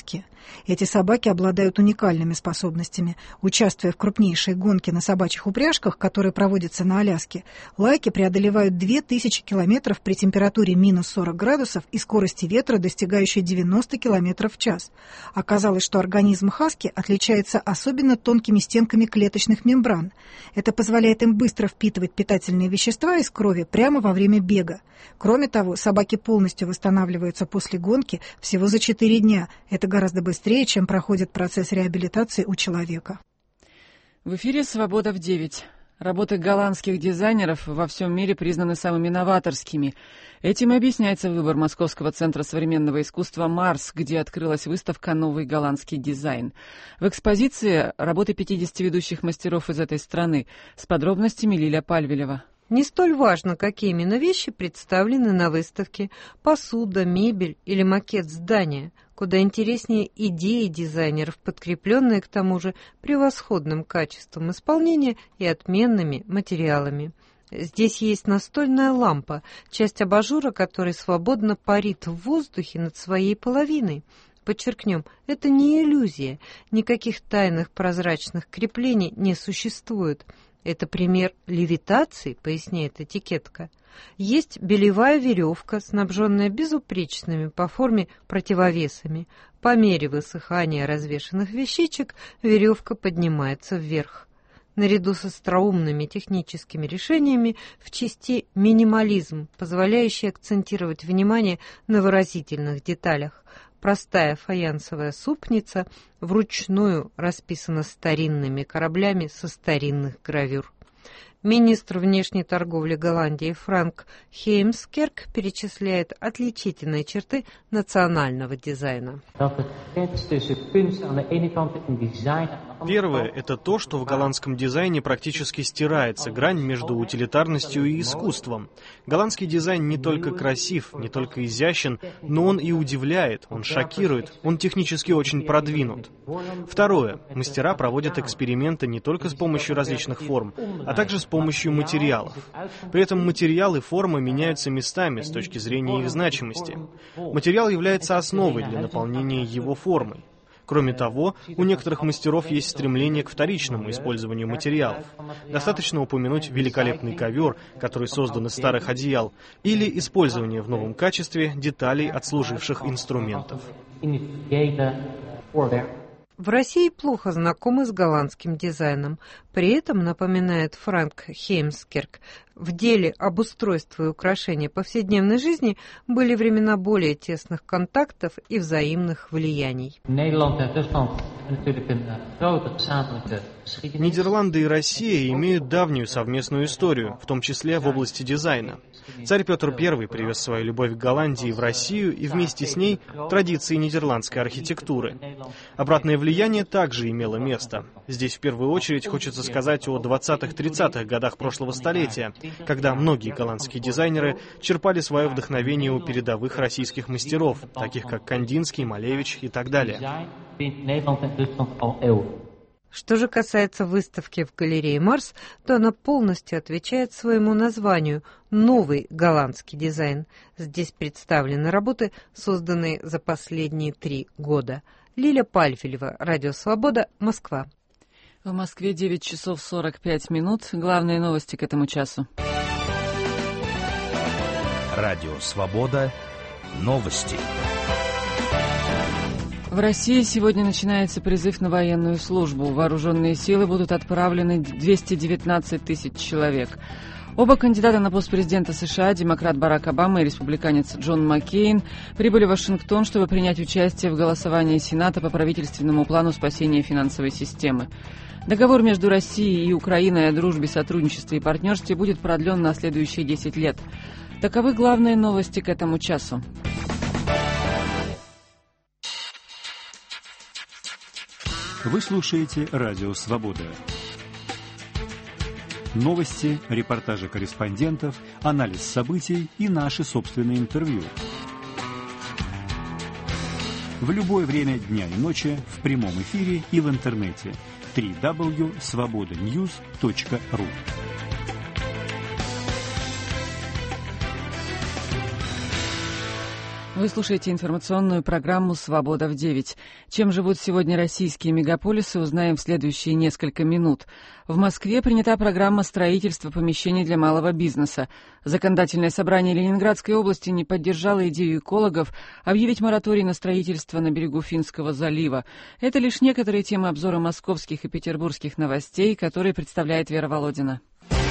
Эти собаки обладают уникальными способностями. Участвуя в крупнейшей гонке на собачьих упряжках, которые проводятся на Аляске, лайки преодолевают две тысячи километров при температуре минус сорок градусов и скорости ветра, достигающей девяносто километров в час. Оказалось, что организм хаски отличается особенно тонкими стенками клеточных мембран. Это позволяет им быстро впитывать питательные вещества из крови прямо во время бега. Кроме того, собаки полностью восстанавливаются после гонки всего за четыре дня. Это гораздо быстрее, чем проходит процесс реабилитации у человека. В эфире «Свобода в девять». Работы голландских дизайнеров во всем мире признаны самыми новаторскими. Этим и объясняется выбор Московского центра современного искусства «Марс», где открылась выставка «Новый голландский дизайн». В экспозиции работы пятидесяти ведущих мастеров из этой страны. С подробностями Лилия Пальвелева. Не столь важно, какие именно вещи представлены на выставке – посуда, мебель или макет здания. Куда интереснее идеи дизайнеров, подкрепленные к тому же превосходным качеством исполнения и отменными материалами. Здесь есть настольная лампа, часть абажура которой свободно парит в воздухе над своей половиной. Подчеркнем, это не иллюзия, никаких тайных прозрачных креплений не существует. Это пример левитации, поясняет этикетка. Есть белевая веревка, снабженная безупречными по форме противовесами. По мере высыхания развешанных вещичек веревка поднимается вверх. Наряду с остроумными техническими решениями в части минимализм, позволяющий акцентировать внимание на выразительных деталях. Простая фаянсовая супница вручную расписана старинными кораблями со старинных гравюр. Министр внешней торговли Голландии Франк Хеймскерк перечисляет отличительные черты национального дизайна. Первое – это то, что в голландском дизайне практически стирается грань между утилитарностью и искусством. Голландский дизайн не только красив, не только изящен, но он и удивляет, он шокирует, он технически очень продвинут. Второе – мастера проводят эксперименты не только с помощью различных форм, а также с помощью материалов. При этом материалы и формы меняются местами с точки зрения их значимости. Материал является основой для наполнения его формой. Кроме того, у некоторых мастеров есть стремление к вторичному использованию материалов. Достаточно упомянуть великолепный ковер, который создан из старых одеял, или использование в новом качестве деталей отслуживших инструментов. В России плохо знакомы с голландским дизайном. При этом, напоминает Франк Хеймскерк, в деле обустройства и украшения повседневной жизни были времена более тесных контактов и взаимных влияний. Нидерланды и Россия имеют давнюю совместную историю, в том числе в области дизайна. Царь Петр Первый привез свою любовь к Голландии в Россию и вместе с ней традиции нидерландской архитектуры. Обратное влияние также имело место. Здесь в первую очередь хочется сказать о двадцатых-тридцатых годах прошлого столетия, когда многие голландские дизайнеры черпали свое вдохновение у передовых российских мастеров, таких как Кандинский, Малевич и так далее. Что же касается выставки в галерее «Марс», то она полностью отвечает своему названию «Новый голландский дизайн». Здесь представлены работы, созданные за последние три года. Лиля Пальфелева, Радио Свобода, Москва. В Москве девять часов сорок пять минут. Главные новости к этому часу. Радио Свобода. Новости. В России сегодня начинается призыв на военную службу. В вооруженные силы будут отправлены двести девятнадцать тысяч человек. Оба кандидата на пост президента США, демократ Барак Обама и республиканец Джон Маккейн, прибыли в Вашингтон, чтобы принять участие в голосовании Сената по правительственному плану спасения финансовой системы. Договор между Россией и Украиной о дружбе, сотрудничестве и партнерстве будет продлен на следующие десять лет. Таковы главные новости к этому часу. Вы слушаете Радио Свобода. Новости, репортажи корреспондентов, анализ событий и наши собственные интервью. В любое время дня и ночи в прямом эфире и в интернете. дабл ю дабл ю дабл ю точка свобода ньюс точка ру. В Вы слушаете информационную программу «Свобода в девять». Чем живут сегодня российские мегаполисы, узнаем в следующие несколько минут. В Москве принята программа строительства помещений для малого бизнеса. Законодательное собрание Ленинградской области не поддержало идею экологов объявить мораторий на строительство на берегу Финского залива. Это лишь некоторые темы обзора московских и петербургских новостей, которые представляет Вера Володина.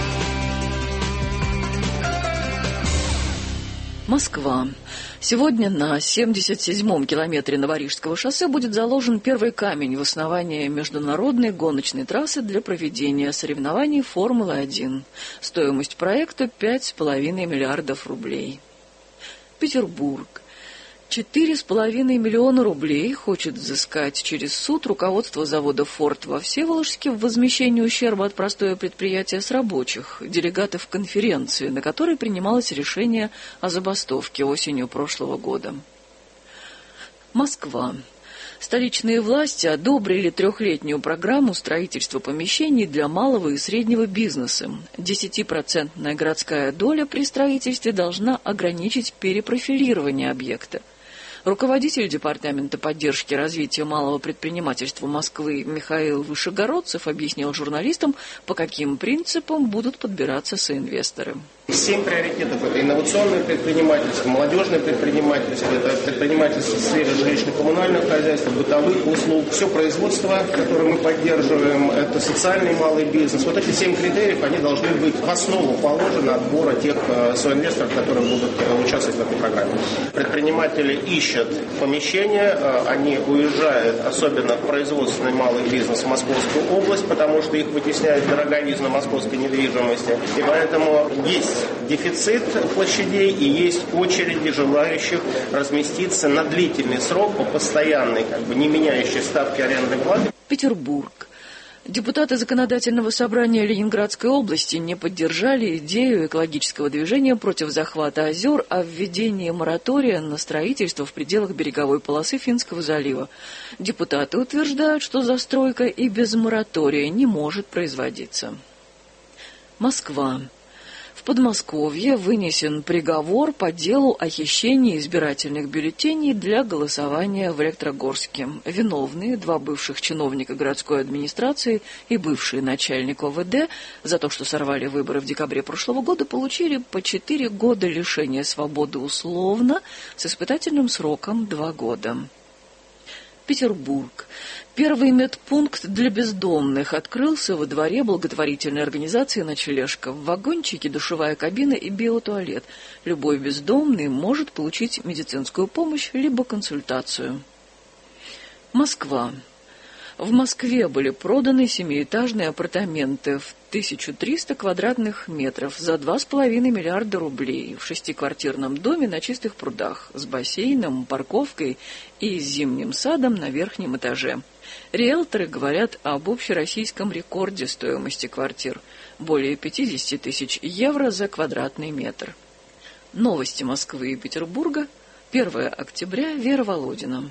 Москва. Сегодня на семьдесят седьмом километре Новорижского шоссе будет заложен первый камень в основании международной гоночной трассы для проведения соревнований Формулы один. Стоимость проекта пять с половиной миллиардов рублей. Петербург. Четыре с половиной миллиона рублей хочет взыскать через суд руководство завода «Форд» во Всеволожске в возмещении ущерба от простоя предприятия с рабочих, делегатов конференции, на которой принималось решение о забастовке осенью прошлого года. Москва. Столичные власти одобрили трехлетнюю программу строительства помещений для малого и среднего бизнеса. Десятипроцентная городская доля при строительстве должна ограничить перепрофилирование объекта. Руководитель Департамента поддержки и развития малого предпринимательства Москвы Михаил Вышегородцев объяснил журналистам, по каким принципам будут подбираться соинвесторы. Семь приоритетов – это инновационное предпринимательство, молодежное предпринимательство, это предпринимательство в сфере жилищно-коммунального хозяйства, бытовых услуг, все производство, которое мы поддерживаем, это социальный малый бизнес. Вот эти семь критериев, они должны быть в основу положены отбора тех соинвесторов, которые будут участвовать в этой программе. Предприниматели ищут помещения, они уезжают, особенно в производственный малый бизнес в Московскую область, потому что их вытесняет дороговизна московской недвижимости. И поэтому есть дефицит площадей и есть очереди желающих разместиться на длительный срок по постоянной, как бы не меняющей ставки арендной платы. Петербург. Депутаты Законодательного собрания Ленинградской области не поддержали идею экологического движения против захвата озер о введении моратория на строительство в пределах береговой полосы Финского залива. Депутаты утверждают, что застройка и без моратория не может производиться. Москва. В Подмосковье вынесен приговор по делу о хищении избирательных бюллетеней для голосования в Электрогорске. Виновные, два бывших чиновника городской администрации и бывший начальник О В Д, за то, что сорвали выборы в декабре прошлого года, получили по четыре года лишения свободы условно с испытательным сроком два года. Петербург. Первый медпункт для бездомных открылся во дворе благотворительной организации «Ночлежка». В вагончике душевая кабина и биотуалет. Любой бездомный может получить медицинскую помощь либо консультацию. Москва. В Москве были проданы семиэтажные апартаменты в тысячу триста квадратных метров за два с половиной миллиарда рублей в шестиквартирном доме на Чистых прудах с бассейном, парковкой и зимним садом на верхнем этаже. Риэлторы говорят об общероссийском рекорде стоимости квартир – более пятьдесят тысяч евро за квадратный метр. Новости Москвы и Петербурга. первое октября. Вера Володина.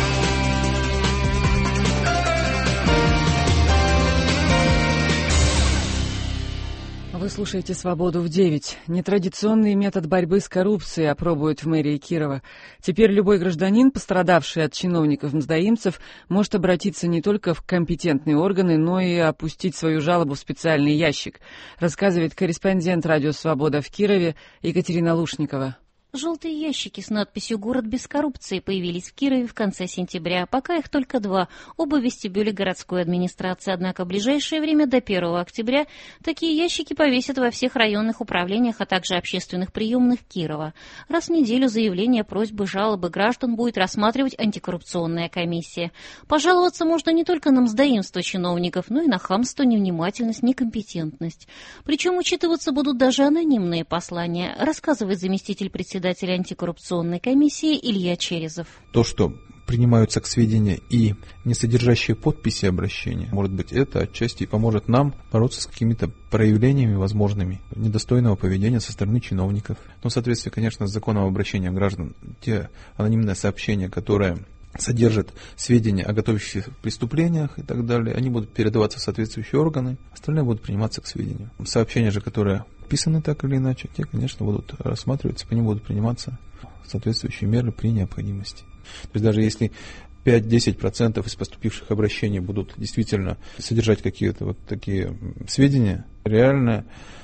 Вы слушаете «Свободу в девять». Нетрадиционный метод борьбы с коррупцией опробуют в мэрии Кирова. Теперь любой гражданин, пострадавший от чиновников-мздоимцев, может обратиться не только в компетентные органы, но и опустить свою жалобу в специальный ящик, рассказывает корреспондент радио «Свобода» в Кирове Екатерина Лушникова. Желтые ящики с надписью «Город без коррупции» появились в Кирове в конце сентября. Пока их только два, оба в вестибюле городской администрации. Однако в ближайшее время, до первого октября, такие ящики повесят во всех районных управлениях, а также общественных приемных Кирова. Раз в неделю заявления, просьбы, жалобы граждан будет рассматривать антикоррупционная комиссия. Пожаловаться можно не только на мздоимство чиновников, но и на хамство, невнимательность, некомпетентность. Причем учитываться будут даже анонимные послания, рассказывает заместитель председателя председатель антикоррупционной комиссии Илья Черезов. То, что принимаются к сведению и не содержащие подписи обращения, может быть, это отчасти поможет нам бороться с какими-то проявлениями возможными недостойного поведения со стороны чиновников. Но в соответствии, конечно, с законом обращения граждан, те анонимные сообщения, которые содержат сведения о готовящихся преступлениях и так далее, они будут передаваться в соответствующие органы, остальные будут приниматься к сведению. Сообщения же, которые писаны так или иначе, те, конечно, будут рассматриваться, по ним будут приниматься соответствующие меры при необходимости. То есть даже если пять-десять процентов из поступивших обращений будут действительно содержать какие-то вот такие сведения реальные,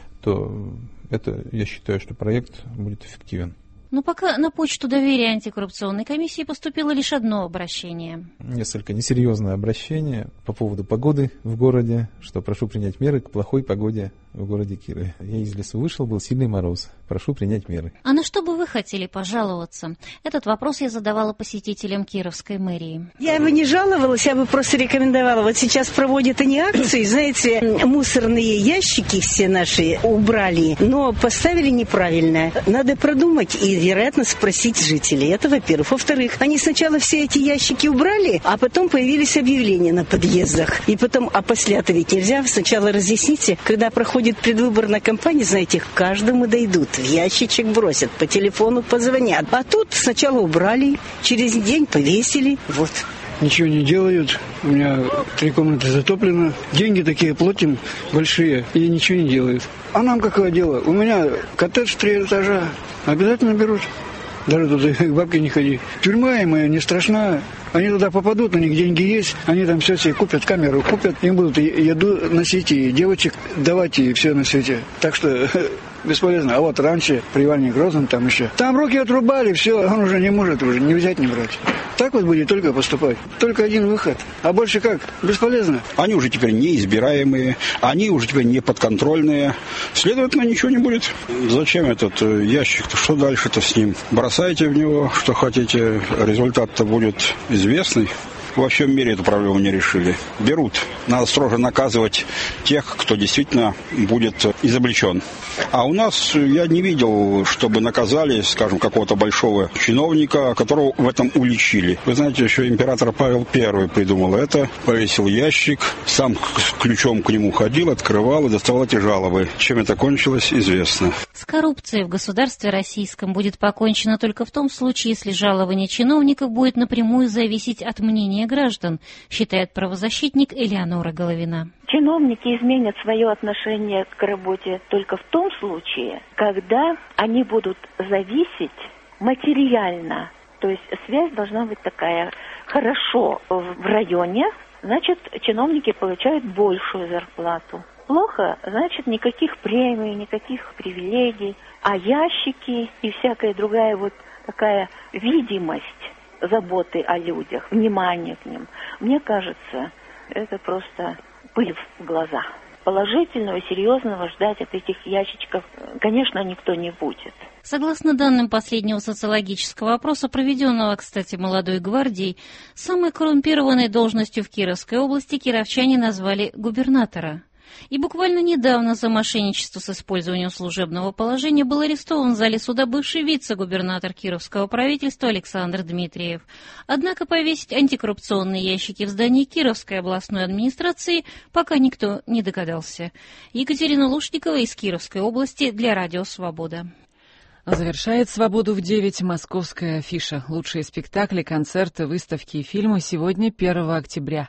то это, я считаю, что проект будет эффективен. Но пока на почту доверия антикоррупционной комиссии поступило лишь одно обращение. Несколько несерьезное обращение по поводу погоды в городе, что прошу принять меры к плохой погоде в городе Кирове. Я из лесу вышел, был сильный мороз. Прошу принять меры. А на что бы вы хотели пожаловаться? Этот вопрос я задавала посетителям Кировской мэрии. Я бы не жаловалась, я бы просто рекомендовала. Вот сейчас проводят они акции, знаете, мусорные ящики все наши убрали, но поставили неправильно. Надо продумать и, вероятно, спросить жителей. Это, во-первых. Во-вторых, они сначала все эти ящики убрали, а потом появились объявления на подъездах. И потом, а после-то ведь нельзя. Сначала разъясните, когда проходит предвыборная кампания, знаете, к каждому дойдут. В ящичек бросят, по телефону позвонят. А тут сначала убрали, через день повесили. Вот. Ничего не делают. У меня три комнаты затоплено. Деньги такие платим большие, и ничего не делают. А нам какое дело? У меня коттедж три этажа. Обязательно берут. Даже туда к бабке не ходи. Тюрьма им не страшна. Они туда попадут, у них деньги есть. Они там все себе купят, камеру купят. Им будут еду носить, и девочек давать, и все на свете. Так что бесполезно. А вот раньше, при Иване Грозном там еще. Там руки отрубали, все, он уже не может уже не взять, не брать. Так вот будет только поступать. Только один выход. А больше как? Бесполезно. Они уже теперь неизбираемые, они уже теперь не подконтрольные. Следовательно, ничего не будет. Зачем этот ящик? Что дальше-то с ним? Бросайте в него, что хотите. Результат-то будет известный. Во всем мире эту проблему не решили. Берут. Надо строже наказывать тех, кто действительно будет изобличен. А у нас я не видел, чтобы наказали, скажем, какого-то большого чиновника, которого в этом уличили. Вы знаете, еще император Павел Первый придумал это. Повесил ящик, сам ключом к нему ходил, открывал и доставал эти жалобы. Чем это кончилось, известно. С коррупцией в государстве российском будет покончено только в том случае, если жалование чиновников будет напрямую зависеть от мнения граждан, считает правозащитник Элеонора Головина. Чиновники изменят свое отношение к работе только в том случае, когда они будут зависеть материально. То есть связь должна быть такая: хорошо в районе, значит, чиновники получают большую зарплату. Плохо, значит, никаких премий, никаких привилегий, а ящики и всякая другая вот такая видимость заботы о людях, внимание к ним, мне кажется, это просто пыль в глаза. Положительного, серьезного ждать от этих ящичков, конечно, никто не будет. Согласно данным последнего социологического опроса, проведенного, кстати, молодой гвардией, самой коррумпированной должностью в Кировской области кировчане назвали губернатора. И буквально недавно за мошенничество с использованием служебного положения был арестован в зале суда бывший вице-губернатор Кировского правительства Александр Дмитриев. Однако повесить антикоррупционные ящики в здании Кировской областной администрации пока никто не догадался. Екатерина Лушникова из Кировской области для Радио Свобода. Завершает «Свободу в девять» московская афиша. Лучшие спектакли, концерты, выставки и фильмы сегодня, первого октября.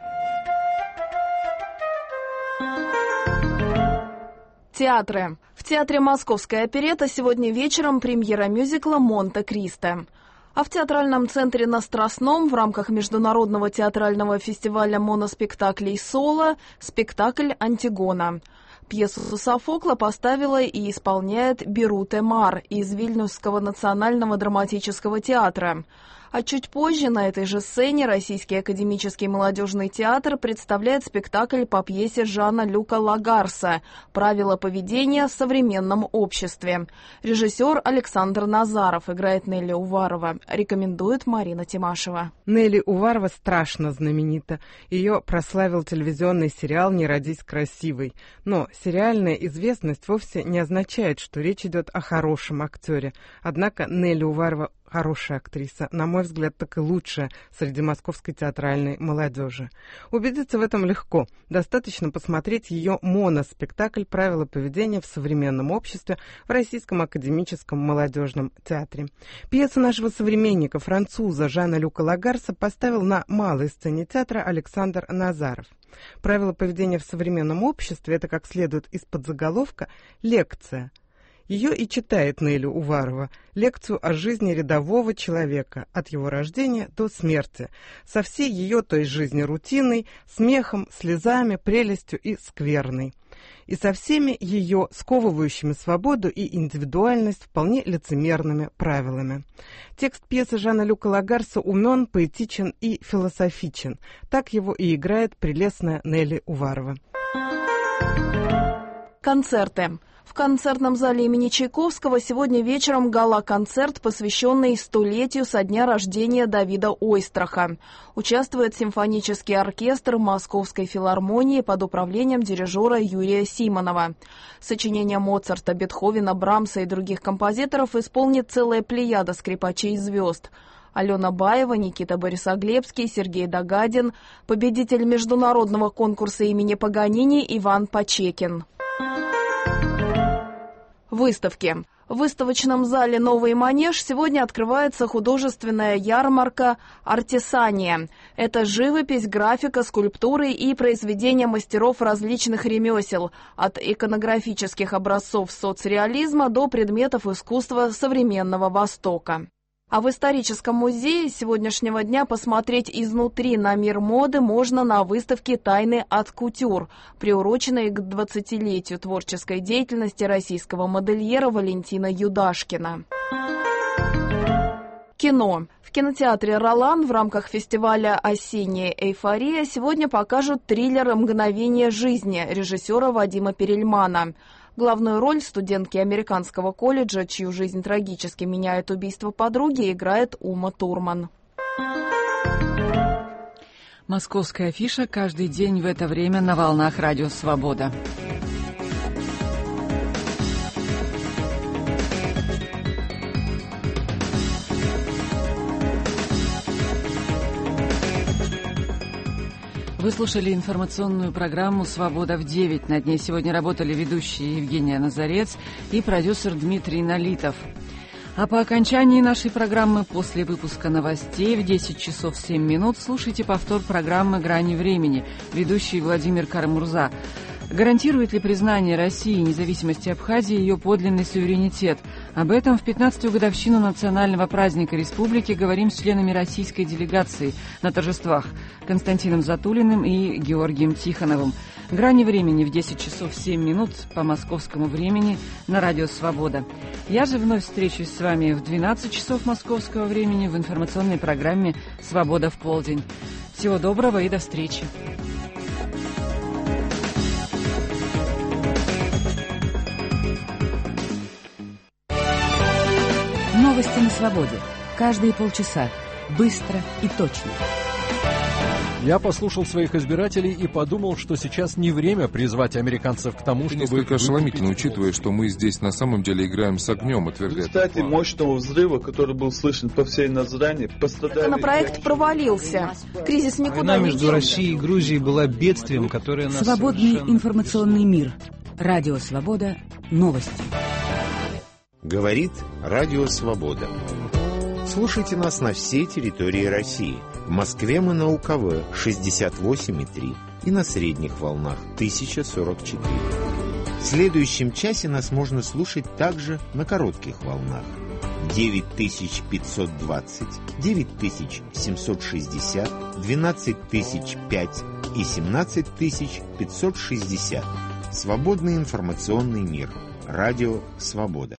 Театры. В театре «Московская оперетта» сегодня вечером премьера мюзикла «Монте-Кристо». А в театральном центре на Страстном в рамках международного театрального фестиваля моноспектаклей «Соло» спектакль «Антигона». Пьесу Софокла поставила и исполняет Бируте Мар из Вильнюсского национального драматического театра. А чуть позже на этой же сцене Российский академический молодежный театр представляет спектакль по пьесе Жана-Люка Лагарса «Правила поведения в современном обществе». Режиссер Александр Назаров играет Нелли Уварова. Рекомендует Марина Тимашева. Нелли Уварова страшно знаменита. Ее прославил телевизионный сериал «Не родись красивой». Но сериальная известность вовсе не означает, что речь идет о хорошем актере. Однако Нелли Уварова хорошая актриса, на мой взгляд, так и лучшая среди московской театральной молодежи. Убедиться в этом легко. Достаточно посмотреть ее моноспектакль «Правила поведения в современном обществе» в Российском академическом молодежном театре. Пьесу нашего современника, француза Жана-Люка Лагарса, поставил на малой сцене театра Александр Назаров. «Правила поведения в современном обществе» — это, как следует из подзаголовка, лекция. Ее и читает Нелли Уварова, лекцию о жизни рядового человека от его рождения до смерти, со всей ее той жизни рутинной, смехом, слезами, прелестью и скверной. И со всеми ее сковывающими свободу и индивидуальность вполне лицемерными правилами. Текст пьесы Жана-Люка Лагарса умен, поэтичен и философичен. Так его и играет прелестная Нелли Уварова. Концерты. В концертном зале имени Чайковского сегодня вечером гала-концерт, посвященный столетию со дня рождения Давида Ойстраха. Участвует симфонический оркестр Московской филармонии под управлением дирижера Юрия Симонова. Сочинения Моцарта, Бетховена, Брамса и других композиторов исполнит целая плеяда скрипачей и звезд. Алена Баева, Никита Борисоглебский, Сергей Дагадин, победитель международного конкурса имени Паганини Иван Почекин. Выставки. В выставочном зале «Новый Манеж» сегодня открывается художественная ярмарка «Артисания». Это живопись, графика, скульптуры и произведения мастеров различных ремесел, от иконографических образцов соцреализма до предметов искусства современного Востока. А в историческом музее сегодняшнего дня посмотреть изнутри на мир моды можно на выставке «Тайны от кутюр», приуроченной к двадцатилетию творческой деятельности российского модельера Валентина Юдашкина. Кино. В кинотеатре «Ролан» в рамках фестиваля «Осенняя эйфория» сегодня покажут триллер «Мгновение жизни» режиссера Вадима Перельмана. Главную роль студентки американского колледжа, чью жизнь трагически меняет убийство подруги, играет Ума Турман. Московская афиша каждый день в это время на волнах Радио Свобода. Вы слушали информационную программу «Свобода в девять». Над ней сегодня работали ведущие Евгения Назарец и продюсер Дмитрий Налитов. А по окончании нашей программы, после выпуска новостей в десять часов семь минут, слушайте повтор программы «Грани времени», ведущий Владимир Карамурза. Гарантирует ли признание России независимости Абхазии ее подлинный суверенитет? Об этом в пятнадцатую годовщину национального праздника республики говорим с членами российской делегации на торжествах Константином Затулиным и Георгием Тихоновым. «Грани времени» в десять часов семь минут по московскому времени на Радио Свобода. Я же вновь встречусь с вами в двенадцать часов московского времени в информационной программе «Свобода в полдень». Всего доброго и до встречи. Новости на свободе. Каждые полчаса. Быстро и точно. Я послушал своих избирателей и подумал, что сейчас не время призвать американцев к тому, Это чтобы... несколько ошеломительно, учитывая, что мы здесь на самом деле играем с огнем, отвергает. Кстати, мощного взрыва, который был слышен по всей Назране, пострадали... Законопроект провалился. Кризис никуда Война не между делся. Россией и Грузией была бедствием, которое нас Свободный совершенно... информационный мир. Радио Свобода. Новости. Говорит Радио Свобода. Слушайте нас на всей территории России. В Москве мы на УКВ шестьдесят восемь и три и на средних волнах тысяча сорок четыре. В следующем часе нас можно слушать также на коротких волнах. девять тысяч пятьсот двадцать, девять тысяч семьсот шестьдесят, двенадцать тысяч пять и семнадцать тысяч пятьсот шестьдесят. Свободный информационный мир. Радио Свобода.